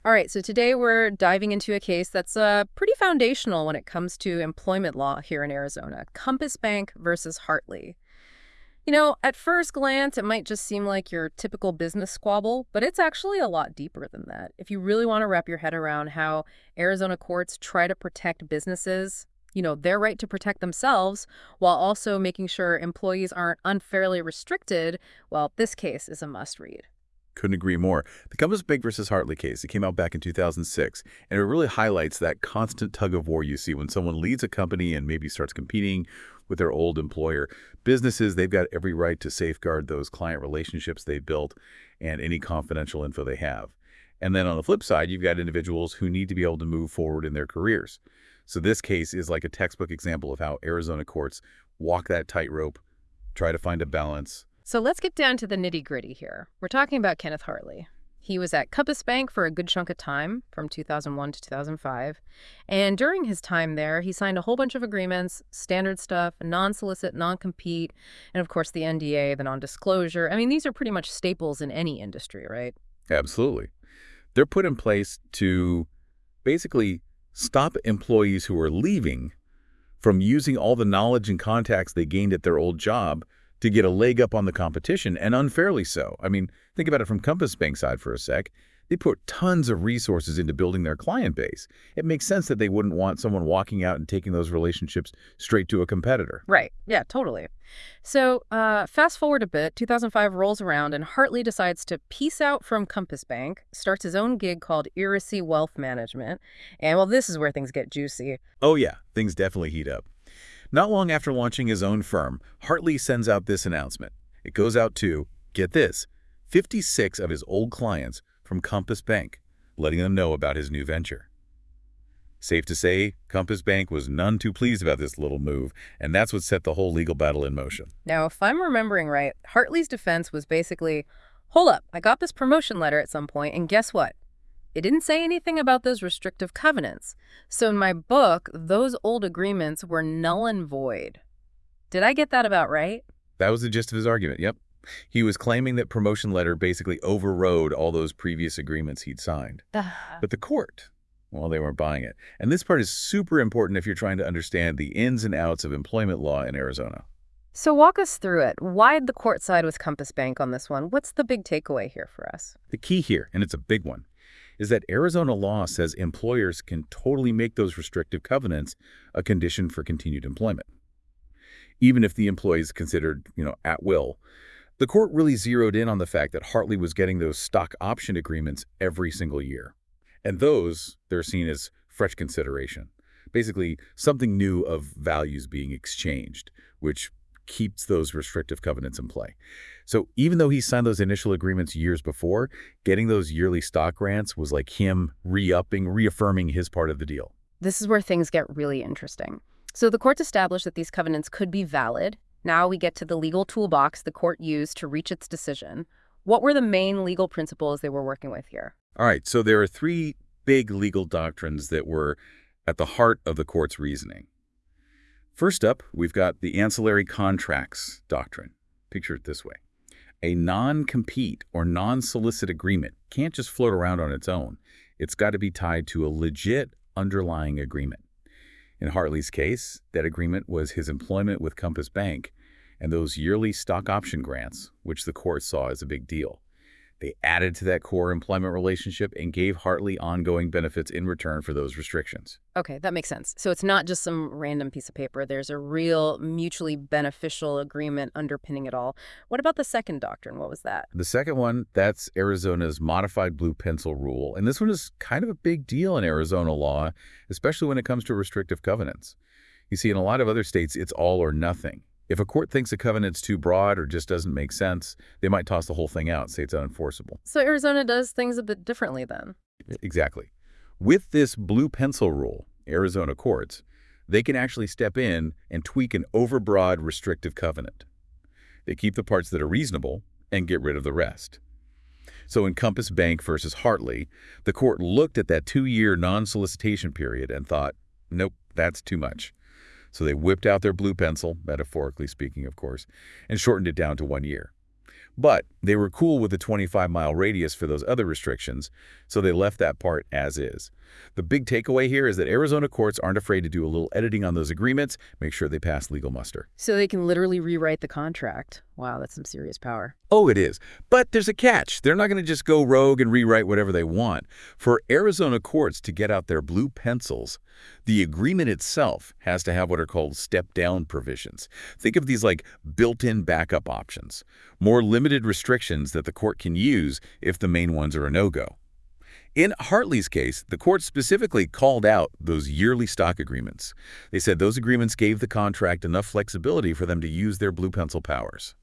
All right, so today we're diving into a case that's pretty foundational when it comes to employment law here in Arizona, Compass Bank versus Hartley. At first glance, it might just seem like your typical business squabble, but it's actually a lot deeper than that. If you really want to wrap your head around how Arizona courts try to protect businesses, their right to protect themselves while also making sure employees aren't unfairly restricted, well, this case is a must read. Couldn't agree more. The Compass Bank versus Hartley case, it came out back in 2006, and it really highlights that constant tug of war you see when someone leads a company and maybe starts competing with their old employer. Businesses, they've got every right to safeguard those client relationships they built and any confidential info they have. And then on the flip side, you've got individuals who need to be able to move forward in their careers. So this case is like a textbook example of how Arizona courts walk that tightrope, try to find a balance. So let's get down to the nitty-gritty here. We're talking about Kenneth Hartley. He was at Compass Bank for a good chunk of time, from 2001 to 2005. And during his time there, he signed a whole bunch of agreements, standard stuff, non-solicit, non-compete, and of course the NDA, the non-disclosure. I mean, these are pretty much staples in any industry, right? Absolutely. They're put in place to basically stop employees who are leaving from using all the knowledge and contacts they gained at their old job to get a leg up on the competition, and unfairly so. I mean, think about it from Compass Bank side for a sec. They put tons of resources into building their client base. It makes sense that they wouldn't want someone walking out and taking those relationships straight to a competitor. Right. Yeah, totally. So fast forward a bit, 2005 rolls around and Hartley decides to peace out from Compass Bank, starts his own gig called Iracy Wealth Management. And well, this is where things get juicy. Oh yeah, things definitely heat up. Not long after launching his own firm, Hartley sends out this announcement. It goes out to, get this, 56 of his old clients from Compass Bank, letting them know about his new venture. Safe to say, Compass Bank was none too pleased about this little move, and that's what set the whole legal battle in motion. Now, if I'm remembering right, Hartley's defense was basically, hold up, I got this promotion letter at some point, and guess what? It didn't say anything about those restrictive covenants. So in my book, those old agreements were null and void. Did I get that about right? That was the gist of his argument, yep. He was claiming that promotion letter basically overrode all those previous agreements he'd signed. But the court, well, they weren't buying it. And this part is super important if you're trying to understand the ins and outs of employment law in Arizona. So walk us through it. Why'd the court side with Compass Bank on this one? What's the big takeaway here for us? The key here, and it's a big one, is that Arizona law says employers can totally make those restrictive covenants a condition for continued employment, even if the employee is considered, at will. The court really zeroed in on the fact that Hartley was getting those stock option agreements every single year. And those, they're seen as fresh consideration, basically something new of values being exchanged, which keeps those restrictive covenants in play. So even though he signed those initial agreements years before, getting those yearly stock grants was like him reaffirming his part of the deal. This is where things get really interesting. So the court established that these covenants could be valid. Now we get to the legal toolbox the court used to reach its decision. What were the main legal principles they were working with here? All right, so there are three big legal doctrines that were at the heart of the court's reasoning. First up, we've got the ancillary contracts doctrine. Picture it this way. A non-compete or non-solicit agreement can't just float around on its own. It's got to be tied to a legit underlying agreement. In Hartley's case, that agreement was his employment with Compass Bank and those yearly stock option grants, which the court saw as a big deal. They added to that core employment relationship and gave Hartley ongoing benefits in return for those restrictions. Okay, that makes sense. So it's not just some random piece of paper. There's a real mutually beneficial agreement underpinning it all. What about the second doctrine? What was that? The second one, that's Arizona's modified blue pencil rule. And this one is kind of a big deal in Arizona law, especially when it comes to restrictive covenants. You see, in a lot of other states, it's all or nothing. If a court thinks a covenant's too broad or just doesn't make sense, they might toss the whole thing out and say it's unenforceable. So Arizona does things a bit differently then. Exactly. With this blue pencil rule, Arizona courts, they can actually step in and tweak an overbroad restrictive covenant. They keep the parts that are reasonable and get rid of the rest. So in Compass Bank versus Hartley, the court looked at that 2-year non-solicitation period and thought, nope, that's too much. So they whipped out their blue pencil, metaphorically speaking, of course, and shortened it down to 1 year. But they were cool with the 25-mile radius for those other restrictions, so they left that part as is. The big takeaway here is that Arizona courts aren't afraid to do a little editing on those agreements, make sure they pass legal muster. So they can literally rewrite the contract. Wow, that's some serious power. Oh, it is. But there's a catch. They're not going to just go rogue and rewrite whatever they want. For Arizona courts to get out their blue pencils, the agreement itself has to have what are called step-down provisions. Think of these like built-in backup options, more limited restrictions that the court can use if the main ones are a no-go. In Hartley's case, the court specifically called out those yearly stock agreements. They said those agreements gave the contract enough flexibility for them to use their blue pencil powers.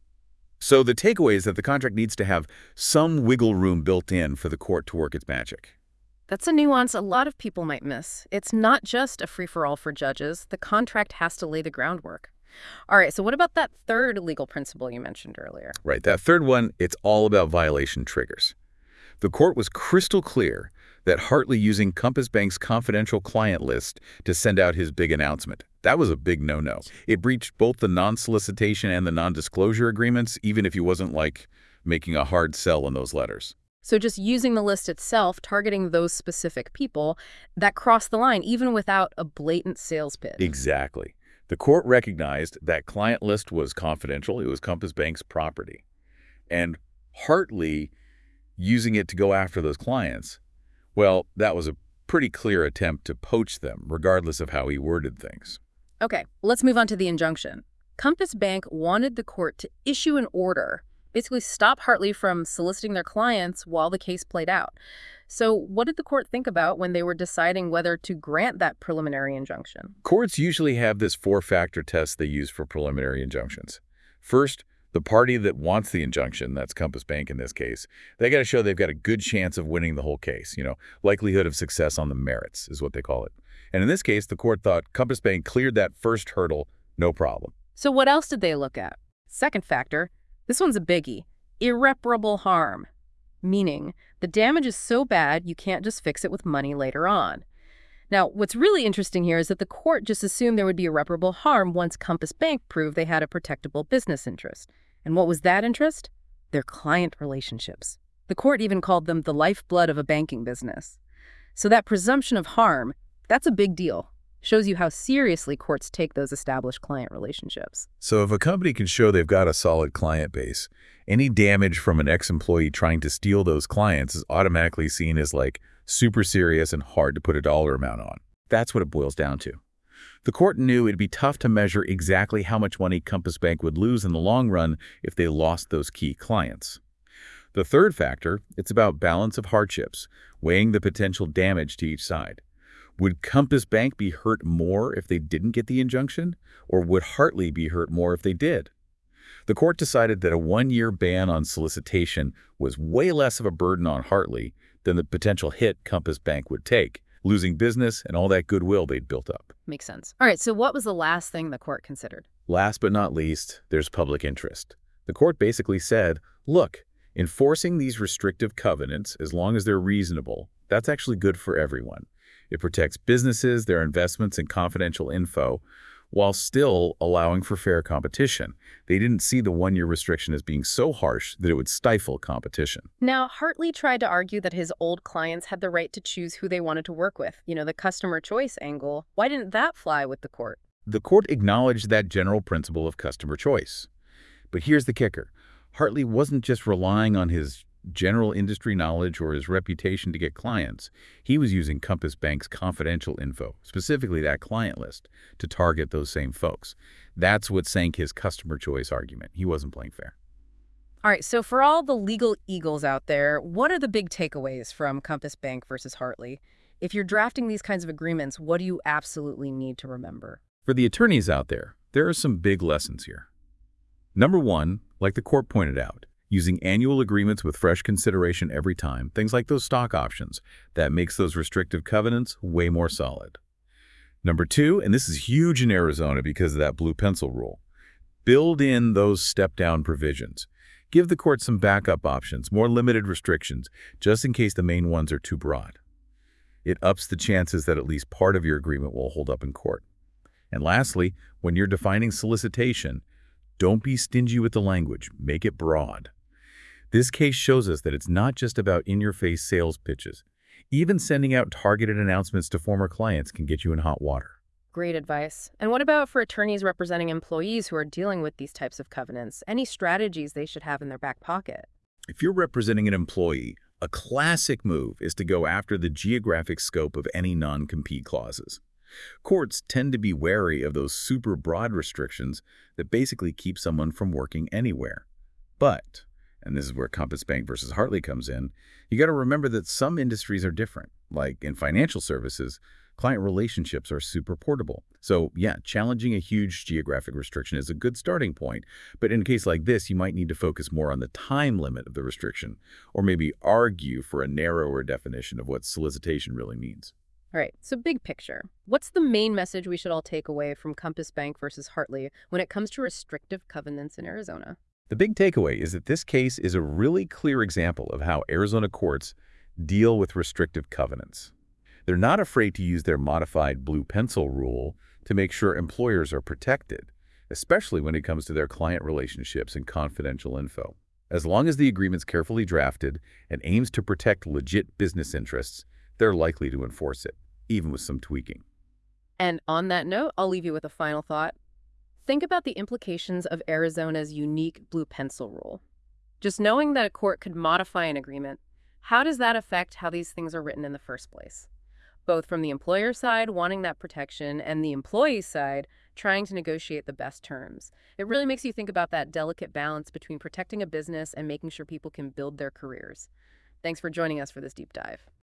So the takeaway is that the contract needs to have some wiggle room built in for the court to work its magic. That's a nuance a lot of people might miss. It's not just a free-for-all for judges. The contract has to lay the groundwork. All right, so what about that third legal principle you mentioned earlier? Right, that third one, it's all about violation triggers. The court was crystal clear that Hartley using Compass Bank's confidential client list to send out his big announcement. That was a big no-no. It breached both the non-solicitation and the non-disclosure agreements, even if he wasn't, like, making a hard sell in those letters. So just using the list itself, targeting those specific people, that crossed the line, even without a blatant sales pitch. Exactly. The court recognized that client list was confidential. It was Compass Bank's property. And Hartley using it to go after those clients, well, that was a pretty clear attempt to poach them, regardless of how he worded things. Okay, let's move on to the injunction. Compass Bank wanted the court to issue an order, basically stop Hartley from soliciting their clients while the case played out. So what did the court think about when they were deciding whether to grant that preliminary injunction? Courts usually have this four-factor test they use for preliminary injunctions. First, the party that wants the injunction, that's Compass Bank in this case, they got to show they've got a good chance of winning the whole case. Likelihood of success on the merits is what they call it. And in this case, the court thought Compass Bank cleared that first hurdle, no problem. So what else did they look at? Second factor, this one's a biggie, irreparable harm, meaning the damage is so bad you can't just fix it with money later on. Now, what's really interesting here is that the court just assumed there would be irreparable harm once Compass Bank proved they had a protectable business interest. And what was that interest? Their client relationships. The court even called them the lifeblood of a banking business. So that presumption of harm, that's a big deal. Shows you how seriously courts take those established client relationships. So if a company can show they've got a solid client base, any damage from an ex-employee trying to steal those clients is automatically seen as like super serious and hard to put a dollar amount on. That's what it boils down to. The court knew it'd be tough to measure exactly how much money Compass Bank would lose in the long run if they lost those key clients. The third factor, it's about balance of hardships, weighing the potential damage to each side. Would Compass Bank be hurt more if they didn't get the injunction, or would Hartley be hurt more if they did? The court decided that a one-year ban on solicitation was way less of a burden on Hartley than the potential hit Compass Bank would take, losing business and all that goodwill they'd built up. Makes sense. All right, so what was the last thing the court considered? Last but not least, there's public interest. The court basically said, look, enforcing these restrictive covenants, as long as they're reasonable, that's actually good for everyone. It protects businesses, their investments, and confidential info, while still allowing for fair competition. They didn't see the one-year restriction as being so harsh that it would stifle competition. Now, Hartley tried to argue that his old clients had the right to choose who they wanted to work with. The customer choice angle. Why didn't that fly with the court? The court acknowledged that general principle of customer choice. But here's the kicker. Hartley wasn't just relying on his general industry knowledge or his reputation to get clients. He was using Compass Bank's confidential info, specifically that client list, to target those same folks. That's what sank his customer choice argument. He wasn't playing fair. All right, so for all the legal eagles out there, what are the big takeaways from Compass Bank versus Hartley? If you're drafting these kinds of agreements, what do you absolutely need to remember? For the attorneys out there are some big lessons here. Number one, like the court pointed out, using annual agreements with fresh consideration every time, things like those stock options, that makes those restrictive covenants way more solid. Number two, and this is huge in Arizona because of that blue pencil rule, build in those step-down provisions. Give the court some backup options, more limited restrictions, just in case the main ones are too broad. It ups the chances that at least part of your agreement will hold up in court. And lastly, when you're defining solicitation, Don't be stingy with the language. Make it broad. This case shows us that it's not just about in-your-face sales pitches. Even sending out targeted announcements to former clients can get you in hot water. Great advice. And what about for attorneys representing employees who are dealing with these types of covenants? Any strategies they should have in their back pocket? If you're representing an employee, a classic move is to go after the geographic scope of any non-compete clauses. Courts tend to be wary of those super broad restrictions that basically keep someone from working anywhere. But, and this is where Compass Bank versus Hartley comes in, you got to remember that some industries are different. Like in financial services, client relationships are super portable. So yeah, challenging a huge geographic restriction is a good starting point. But in a case like this, you might need to focus more on the time limit of the restriction, or maybe argue for a narrower definition of what solicitation really means. All right, so big picture. What's the main message we should all take away from Compass Bank versus Hartley when it comes to restrictive covenants in Arizona? The big takeaway is that this case is a really clear example of how Arizona courts deal with restrictive covenants. They're not afraid to use their modified blue pencil rule to make sure employers are protected, especially when it comes to their client relationships and confidential info. As long as the agreement's carefully drafted and aims to protect legit business interests, they're likely to enforce it, even with some tweaking. And on that note, I'll leave you with a final thought. Think about the implications of Arizona's unique blue pencil rule. Just knowing that a court could modify an agreement, how does that affect how these things are written in the first place? Both from the employer side wanting that protection and the employee side trying to negotiate the best terms. It really makes you think about that delicate balance between protecting a business and making sure people can build their careers. Thanks for joining us for this deep dive.